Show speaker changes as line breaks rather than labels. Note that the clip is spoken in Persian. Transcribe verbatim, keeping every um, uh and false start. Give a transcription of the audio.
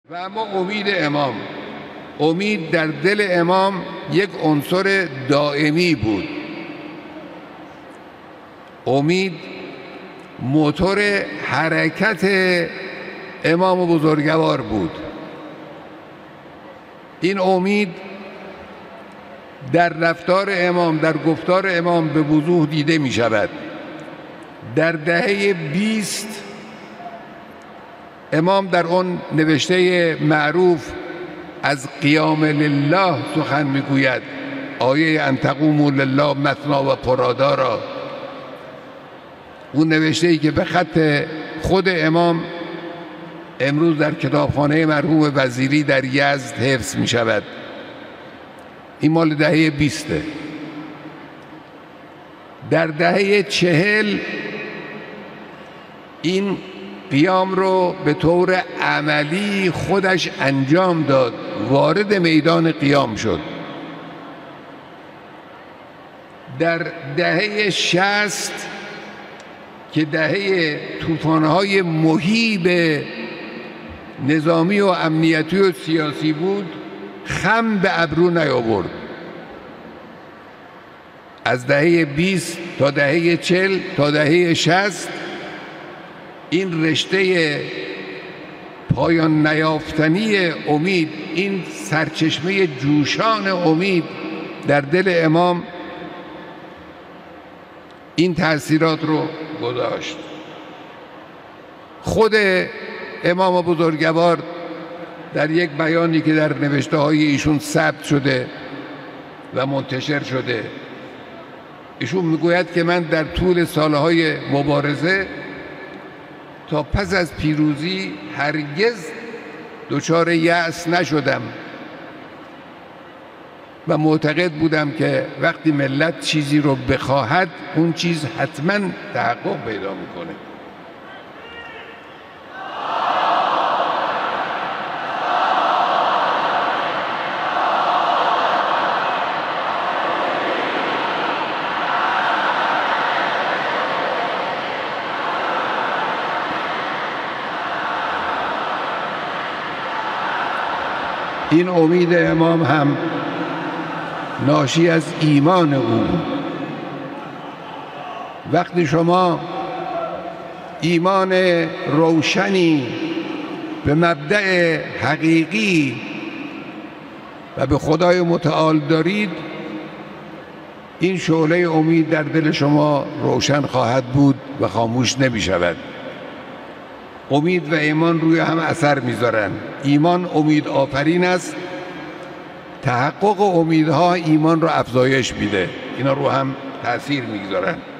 و اما امید امام، امید در دل امام یک عنصر دائمی بود. امید موتور حرکت امام بزرگوار بود. این امید در رفتار امام، در گفتار امام به وضوح دیده می شود. در دهه بیست امام در اون نوشته معروف از قیام لله سخن میگوید، آیه ان تقوموا لله مثنا و فرادا را، اون نوشته ای که به خط خود امام امروز در کتابخانه مرحوم وزیری در یزد حفظ می شود. این مال دهه بیسته. در دهه چهل این قیام رو به طور عملی خودش انجام داد، وارد میدان قیام شد. در دهه شصت که دهه طوفان‌های مهیب نظامی و امنیتی و سیاسی بود، خم به ابرو نیاورد. از دهه بیست تا دهه چهل تا دهه شصت این رشته پایان نیافتنی امید، این سرچشمه جوشان امید در دل امام این تأثیرات رو گذاشت. خود امام بزرگوار در یک بیانی که در نوشته های ایشون ثبت شده و منتشر شده، ایشون میگوید که من در طول سالهای مبارزه تا پس از پیروزی هرگز دچار یأس نشدم و معتقد بودم که وقتی ملت چیزی رو بخواهد اون چیز حتما تحقق پیدا میکنه. این امید امام هم ناشی از ایمان او بود. وقتی شما ایمان روشنی به مبدأ حقیقی و به خدای متعال دارید، این شعله امید در دل شما روشن خواهد بود و خاموش نمی شود. امید و ایمان روی هم اثر میذارن. ایمان امید آفرین است، تحقق امیدها ایمان رو افزایش میده، اینا رو هم تأثیر میگذارن.